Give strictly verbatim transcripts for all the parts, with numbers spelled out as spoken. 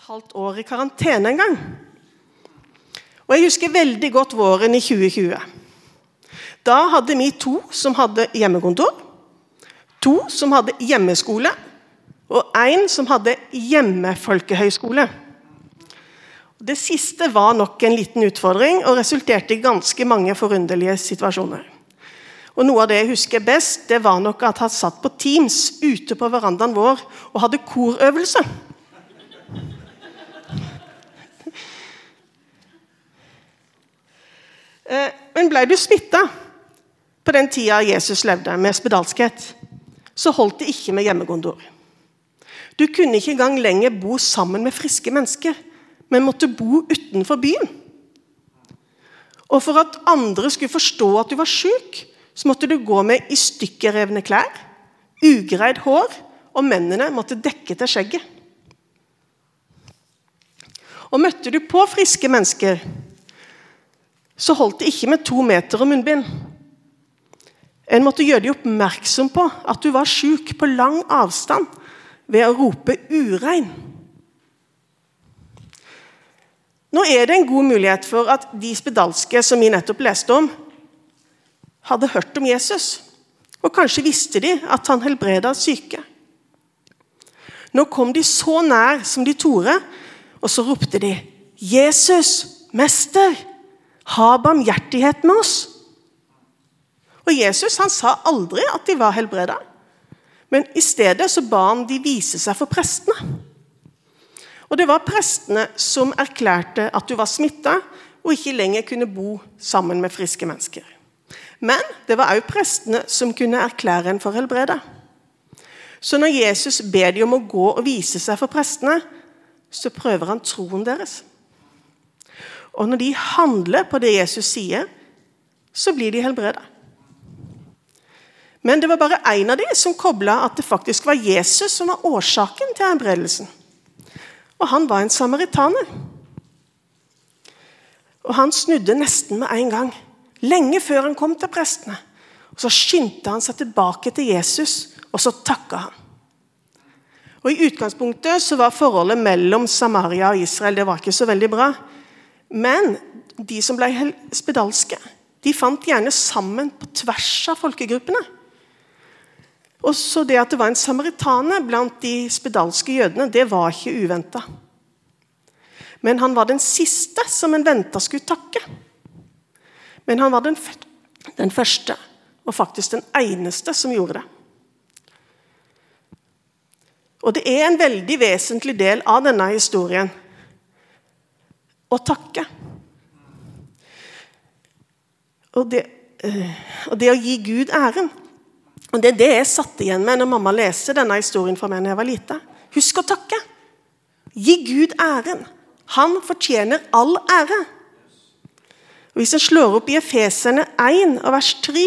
halvt år i karantene en gang. Og jeg husker veldig godt våren i tjue tjue. Da hadde vi to som hadde hjemmekontor, to som hadde hjemmeskole, og en som hadde hjemmefolkehøyskole. Det siste var nok en liten utfordring, og resulterte i ganske mange forunderlige situasjoner. Og noe av det jeg husker best, det var nok at han satt på Teams ute på verandaen vår og hadde korøvelse. Men ble du smittet på den tida Jesus levde med spedalskhet, så holdt det ikke med hjemmekontor. Du kunne ikke engang lenger bo sammen med friske mennesker, men måtte bo utenfor byen. Og for at andre skulle forstå at du var syk, så måtte du gå med i stykkerrevne klær, ugreid hår, og mennene måtte dekke til skjegget. Og møtte du på friske mennesker, så holdt det ikke med to meter og munnbind. En måtte gjøre deg oppmerksom på at du var syk på lang avstand ved å rope urein. Nå er det en god mulighet for at de spedalske som vi nettopp leste om, hadde hørt om Jesus, og kanskje visste de at han helbredet syke. Nå kom de så nær som de torde, og så ropte de, Jesus, mester, ha barmhjertighet med oss. Og Jesus han sa aldri at de var helbredet, men i stedet så ba han de vise seg for prestene. Og det var prestene som erklærte at du var smittet, og ikke lenger kunne bo sammen med friske mennesker. Men det var også prestene som kunne erklære en for helbredet. Så når Jesus ber de om å gå og vise seg for prestene, så prøver han troen deres. Og når de handler på det Jesus sier, så blir de helbredet. Men det var bare en av de som koblet at det faktisk var Jesus som var årsaken til helbredelsen. Og han var en samaritaner. Og han snudde nesten med en gang, lenge før han kom til prestene. Og så skyndte han seg tilbake til Jesus, og så takket han. Og i utgangspunktet så var forholdet mellom Samaria og Israel, det var ikke så veldig bra. Men de som ble spedalske, de fant gjerne sammen på tvers av folkegruppene. Og så det at det var en samaritaner blant de spedalske jødene, det var ikke uventet. Men han var den siste som en ventet skulle takke. Men han var den, den første, og faktisk den eneste som gjorde det. Og det er en veldig vesentlig del av denne historien å takke. Og det, og det å gi Gud æren. Og det er det jeg satt igjen med når mamma leser denne historien for meg når jeg var lite. Husk å takke. Gi Gud æren. Han fortjener all ære. Og hvis jeg slår opp i Efeserne én og vers tre,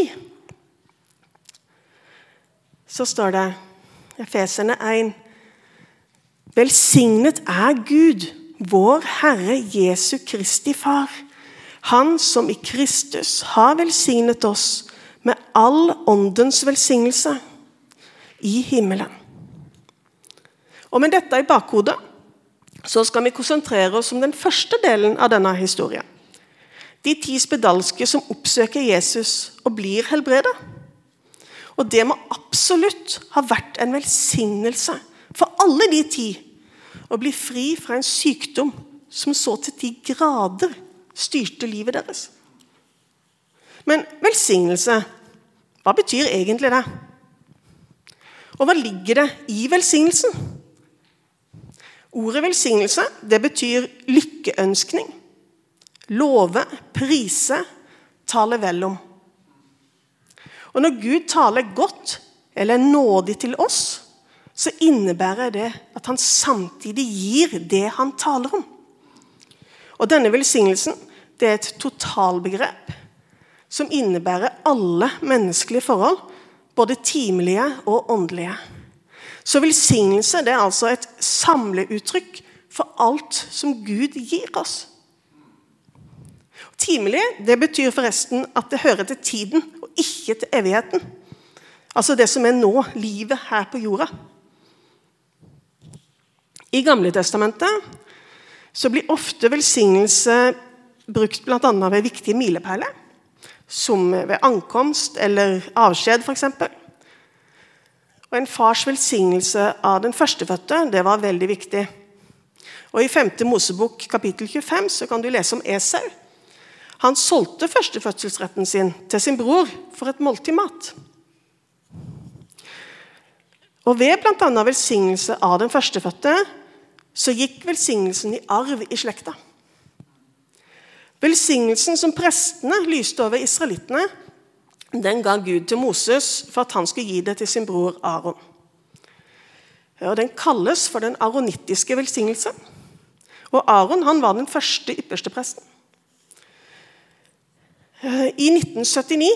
så står det, Efeserne én, velsignet er Gud, vår Herre Jesu Kristi Far, han som i Kristus har velsignet oss med all åndens velsignelse i himmelen. Og med dette i bakhodet, så skal vi konsentrere oss om den første delen av denne historien. De ti spedalske som oppsøker Jesus og blir helbredet. Og det må absolutt ha vært en velsignelse for alle de ti å bli fri fra en sykdom som så til de grader styrte livet deres. Men velsignelse, hva betyr egentlig det? Og hva ligger det i velsignelsen? Ordet velsignelse, det betyr lykkeønskning, love, prise, tale vel om. Og når Gud taler godt eller nådig til oss, så innebærer det at han samtidig gir det han taler om. Og denne velsignelsen, det er et totalbegrep som innebærer alle menneskelige forhold, både timelige og åndelige. Så velsignelse, det er altså et samleuttrykk for alt som Gud gir oss. Timelig, det betyr forresten at det hører til tiden og ikke til evigheten. Altså det som er nå, livet her på jorda. I Gamle Testamentet så blir ofte velsignelse brukt blant annet ved viktige milepæler, som ved ankomst eller avskjed for eksempel. Og en fars velsignelse av den førstefødte, det var veldig viktig. Og i femte Mosebok kapittel tjuefem så kan du lese om Esau. Han solgte førstefødselsretten sin til sin bror for et måltid mat. Og ved blant annet velsignelse av den førstefødte, så gikk velsignelsen i arv i slekta. Velsignelsen som prestene lyste over israelittene, den ga Gud til Moses for at han skulle gi det til sin bror Aaron. Og den kalles for den aronittiske velsignelse. Og Aaron, han var den første ypperste presten. I nitten syttini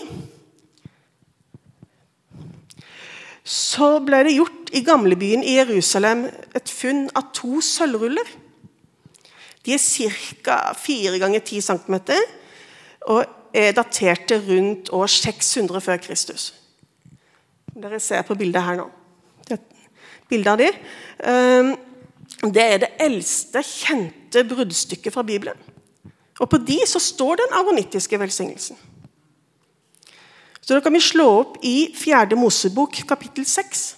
så ble det gjort i gamlebyen i Jerusalem et funn av to sølvruller. De er cirka fire ganger ti centimeter og er datert til rundt år seks hundre før Kristus. Dere ser på bildet her nå. Det er et bilde av de. Det er det eldste kjente bruddstykket fra Bibelen. Og på de så står den aronittiske velsignelsen. Så da kan vi slå opp i fjerde Mosebok, kapittel seks.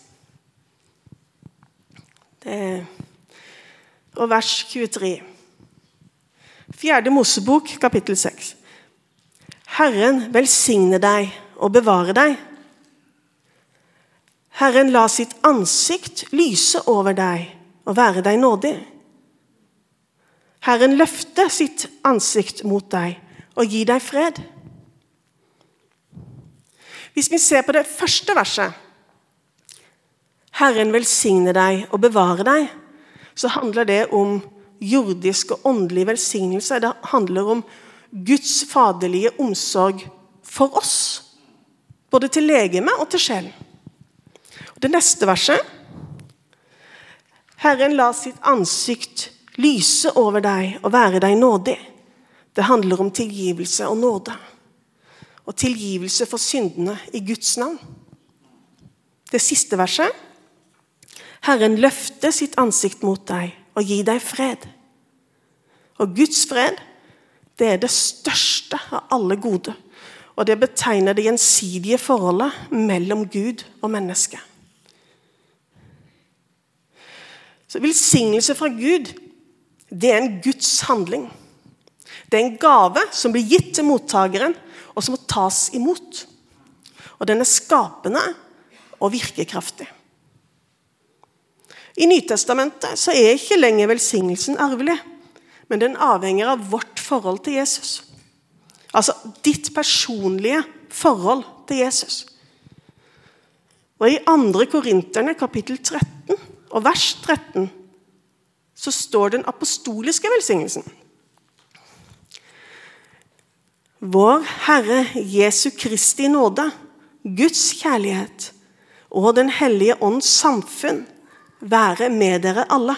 Det er, og vers tjuetre. Fjerde Mosebok, kapittel seks. Herren velsigne deg og bevare deg. Herren la sitt ansikt lyse over deg og være deg nådig. Herren løfte sitt ansikt mot deg og gi deg fred. Hvis vi ser på det første verset, Herren velsigne deg og bevare deg, så handler det om jordisk og åndelig velsignelse. Det handler om Guds faderlige omsorg for oss, både til legeme og til sjelen. Det neste verset, Herren la sitt ansikt lyse over deg og være deg nådig. Det handler om tilgivelse og nåde. Og tilgivelse for syndene i Guds navn. Det siste verset. Herren løfte sitt ansikt mot deg og gi deg fred. Og Guds fred, det er det største av alle gode. Og det betegner det gjensidige forholdet mellom Gud og menneske. Så velsignelse fra Gud, det er en Guds handling. Det er en gave som blir gitt til mottageren, og som må tas imot. Og den er skapende og virkekraftig. I Nytestamentet så er ikke lenger velsignelsen arvelig, men den avhenger av vårt forhold til Jesus. Altså ditt personlige forhold til Jesus. Og i andre Korinterne kapittel tretten og vers tretten så står den apostoliske velsignelsen. Vår Herre Jesu Kristi nåde, Guds kjærlighet og den hellige ånds samfunn være med dere alle.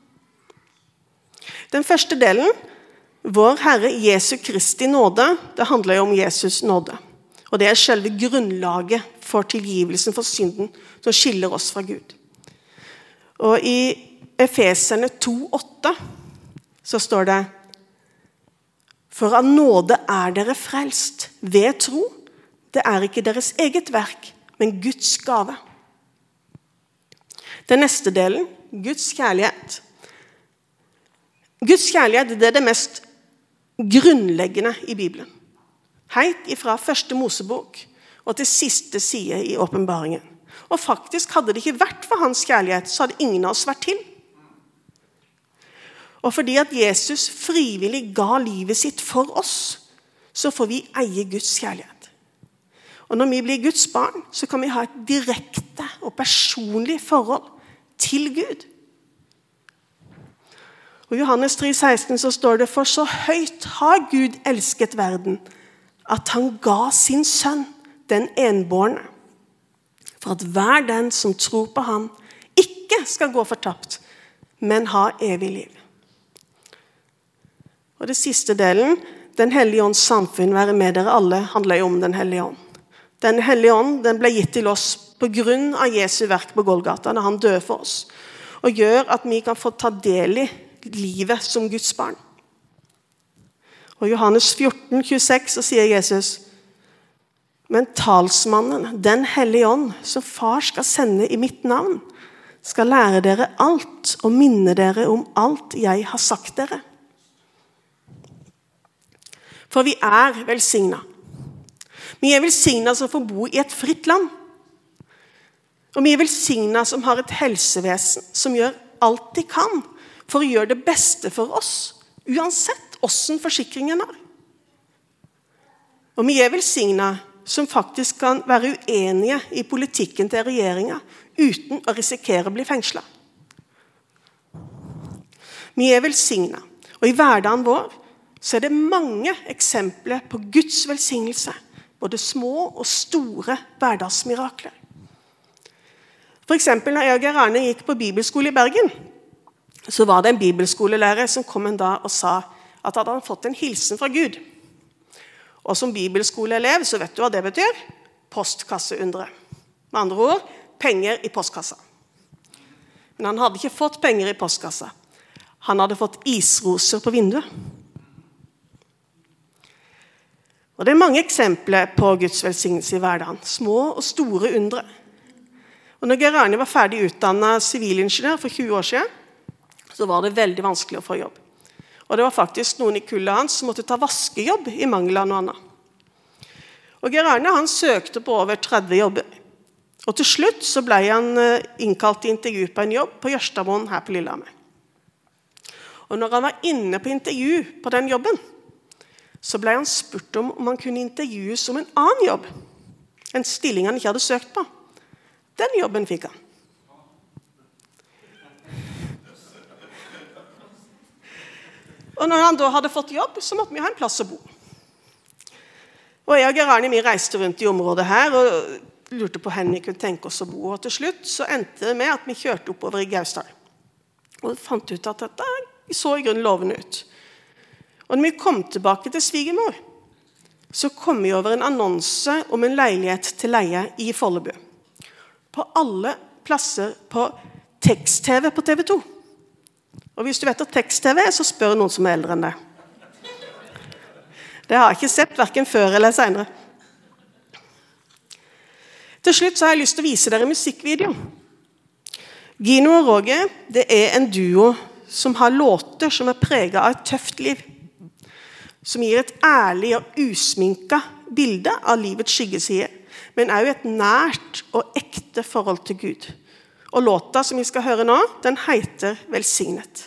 Den første delen, vår Herre Jesu Kristi nåde, det handler jo om Jesus nåde. Og det er selve grunnlaget for tilgivelsen for synden som skiller oss fra Gud. Og i Efeserne to åtte så står det For av nåde er dere frelst ved tro. Det er ikke deres eget verk, men Guds gave. Den neste delen, Guds kjærlighet. Guds kjærlighet, det er det mest grunnleggende i Bibelen. Helt ifra første Mosebok og til siste side i åpenbaringen. Og faktisk hadde det ikke vært for hans kjærlighet, så hadde ingen av oss vært til. Og fordi at Jesus frivillig ga livet sitt for oss, så får vi eie Guds kjærlighet. Og når vi blir Guds barn, så kan vi ha et direkte og personlig forhold til Gud. Og i Johannes tre seksten så står det, for så høyt har Gud elsket verden, at han ga sin sønn, den enbårne, for at hver den som tror på ham, ikke skal gå fortapt, men ha evig liv. Og det siste delen, den hellige ånds samfunn, være med dere alle, handler jo om den hellige ånd. Den hellige ånd, den ble gitt til oss på grunn av Jesu verk på Golgata, når han døde for oss, og gjør at vi kan få ta del i livet som Guds barn. Og i Johannes fjorten tjueseks så sier Jesus: men talsmannen, den hellige ånd, som far skal sende i mitt navn, skal lære dere alt og minne dere om alt jeg har sagt dere. For vi er velsignet. Vi er velsignet som får bo i et fritt land. Og vi er velsignet som har et helsevesen som gjør alt de kan for å gjøre det beste for oss, uansett hvordan forsikringen er. Og vi er velsignet som faktisk kan være uenige i politikken til regjeringen uten å risikere å bli fengslet. Vi er velsignet, og i hverdagen vår så er det mange eksempler på Guds velsignelse, både små og store hverdagsmirakler. For eksempel når jeg og Gerane gikk på bibelskole i Bergen, så var det en bibelskolelærer som kom en dag og sa at han hadde fått en hilsen fra Gud. Og som bibelskoleelev så vet du hva det betyr? Postkasseundre. Med andre ord, penger i postkassa. Men han hadde ikke fått penger i postkassa. Han hadde fått isroser på vinduet. Og det er mange eksempler på Guds velsignelse i hverdagen. Små og store undre. Og når Gerani var ferdig utdannet sivilingeniør for tjue år siden, så var det veldig vanskelig å få jobb. Og det var faktisk noen i kullet hans som måtte ta vaskejobb i mangel av noe annet. Og Gerani, han søkte på over tretti jobber. Og til slutt så ble han innkalt til intervju på en jobb på Jørstadmoen her på Lillehammer. Og når han var inne på intervju på den jobben, så ble han spurt om om han kunne intervjues om en annen jobb. En stilling han ikke hadde søkt på. Den jobben fikk han. Og når han da hadde fått jobb, så måtte vi ha en plass å bo. Og jeg og Gerani, vi reiste rundt i området her, og lurte på hvor vi kunne tenke oss å bo. Og til slutt så endte det med at vi kjørte oppover i Gausdal. Og fant ut at dette så i grunnen lovende ut. Og når vi kom tilbake til svigermor, så kom vi over en annonse om en leilighet til leie i Fornebu. På alle plasser på tekst-tv på T V to. Og hvis du vet at tekst-tv er, så spør noen som er eldre enn det. Det har jeg ikke sett, hverken før eller senere. Til slutt så har jeg lyst til å vise dere musikkvideo. Gino og Roger, det er en duo som har låter som er preget av et tøft liv. Som gir et ærlig og usminket bilde av livets skyggeside, men også et nært og ekte forhold til Gud. Og låta som vi skal høre nå, den heter Velsignet.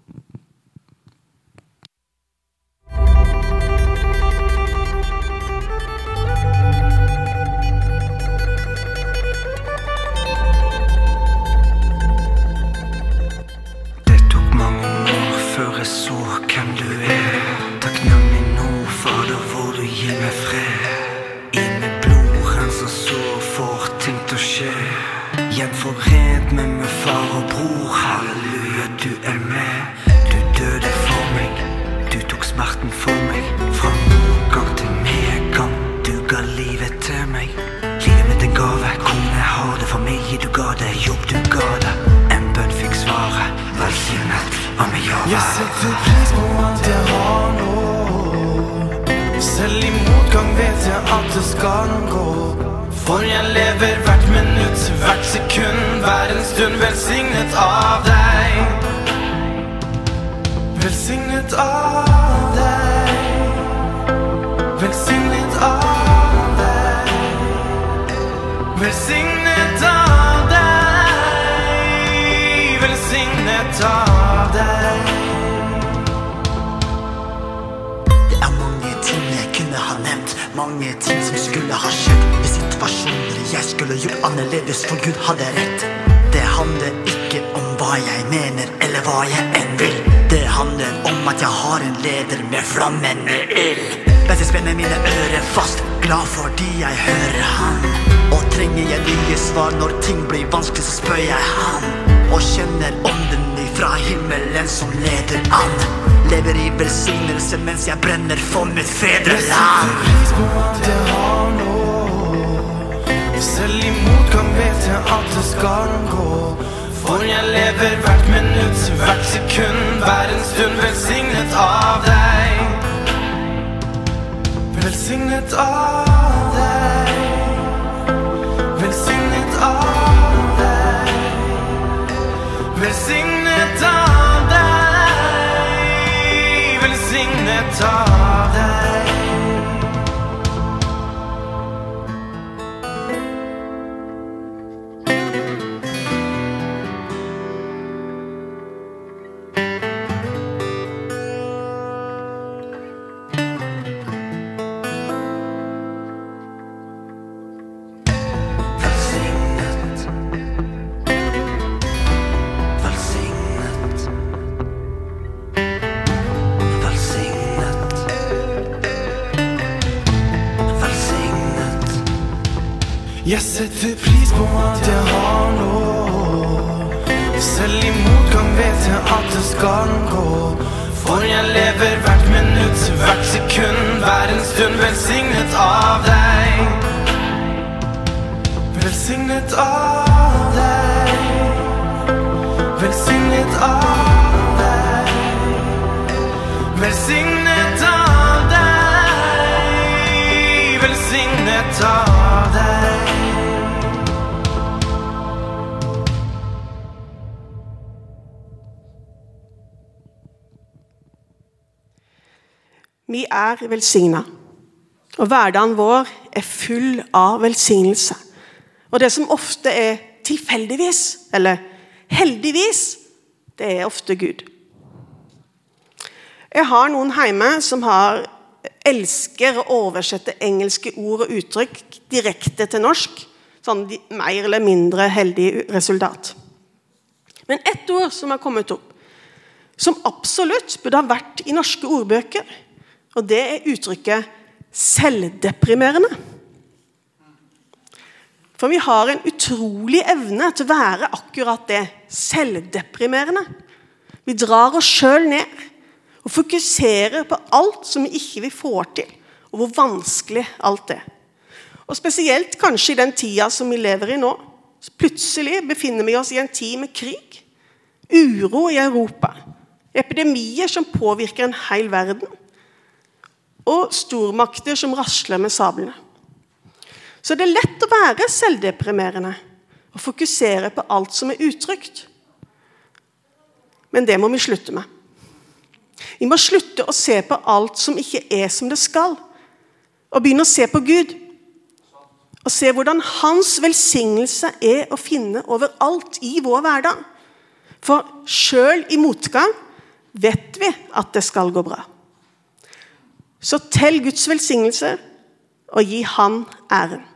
Det tok mange år før jeg så hvem du er. Takknemlig nå, Fader, hvor du gir meg fred. I mitt blod renser så får ting til å skje. Gjenforent med min far og bror. Halleluja, du er med. Du døde for meg. Du tok smerten for meg. Fra motgang til medgang. Du ga livet til meg. Livet mitt er gave. Kone, jeg har det. Familie, du ga det. Jobb, du ga det. En bønn fikk svaret. Velsignet av meg, ja. Jeg setter pris på alt jeg har nå. Selv i motgang vet jeg at det skal gå. For jeg lever hvert minutt, hvert sekund, hver en stund velsignet av deg. Velsignet av deg. Velsignet av deg. Velsignet av deg. Velsignet av deg. Det er mange ting jeg kunne ha nevnt, mange ting som skulle ha skjedd. Situasjoner jeg skulle gjort annerledes, for Gud hadde rett. Det handler ikke om hva jeg mener eller hva jeg enn vil. Det handler om at jeg har en leder med flammende ild. Mens jeg spenner mine ører fast, glad fordi jeg hører han. Og trenger jeg nye svar når ting blir vanskelig, så spør jeg han. Og kjenner ånden ifra himmelen som leder an. Lever i velsignelse mens jeg brenner for mitt fedreland. Jeg setter pris på alt jeg har nå. Selv i motgang vet jeg at det skal gå. For jeg lever hvert minutt, hvert sekund, hver en stund velsignet av deg. Velsignet av deg. Velsignet av deg. Velsignet av deg. Velsignet av deg. Jeg setter pris på at jeg har nå. Selv i motgang vet jeg at det skal gå. For jeg lever hvert minutt, hvert sekund, hver en stund velsignet av deg. Velsignet av deg. Velsignet av deg. Velsignet av deg. Velsignet av deg. Vi er velsignet, og hverdagen vår er full av velsignelse. Og det som ofte er tilfeldigvis, eller heldigvis, det er ofte Gud. Jeg har noen hjemme som har, elsker å oversette engelske ord og uttrykk direkte til norsk, sånn mer eller mindre heldig resultat. Men ett ord som har kommet opp, som absolutt burde ha vært i norske ordbøker, og det er uttrykket selvdeprimerende. For vi har en utrolig evne til å være akkurat det, selvdeprimerende. Vi drar oss selv ned og fokuserer på alt som vi ikke vil få til, og hvor vanskelig alt er. Og spesielt kanskje i den tida som vi lever i nå. Plutselig befinner vi oss i en tid med krig, uro i Europa, epidemier som påvirker en hel verden, og stormakter som rasler med sablene. Så det er lett å være selvdeprimerende og fokusere på alt som er utrygt. Men det må vi slutte med. Vi må slutte å se på alt som ikke er som det skal, og begynne å se på Gud, og se hvordan hans velsignelse er å finne overalt i vår hverdag. For selv i motgang vet vi at det skal gå bra. Så tell Guds velsignelse og gi han æren.